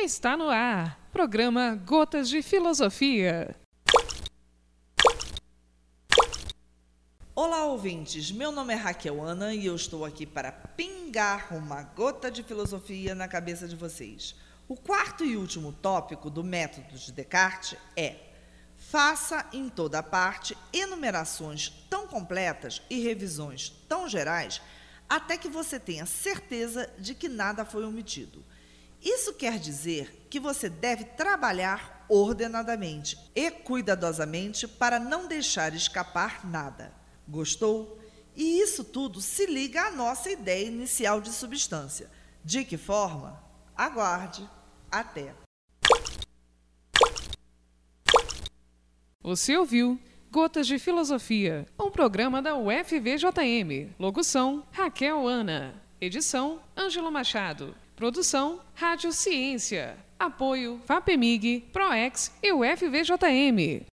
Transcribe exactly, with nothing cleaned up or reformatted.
Está no ar, programa Gotas de Filosofia. Olá, ouvintes. Meu nome é Raquel Ana e eu estou aqui para pingar uma gota de filosofia na cabeça de vocês. O quarto e último tópico do método de Descartes é: faça em toda parte enumerações tão completas e revisões tão gerais até que você tenha certeza de que nada foi omitido. Isso quer dizer que você deve trabalhar ordenadamente e cuidadosamente para não deixar escapar nada. Gostou? E isso tudo se liga à nossa ideia inicial de substância. De que forma? Aguarde. Até. Você ouviu Gotas de Filosofia, um programa da U F V J M. Locução, Raquel Ana. Edição, Ângelo Machado. Produção, Rádio Ciência. Apoio, FAPEMIG, PROEX e U F V J M.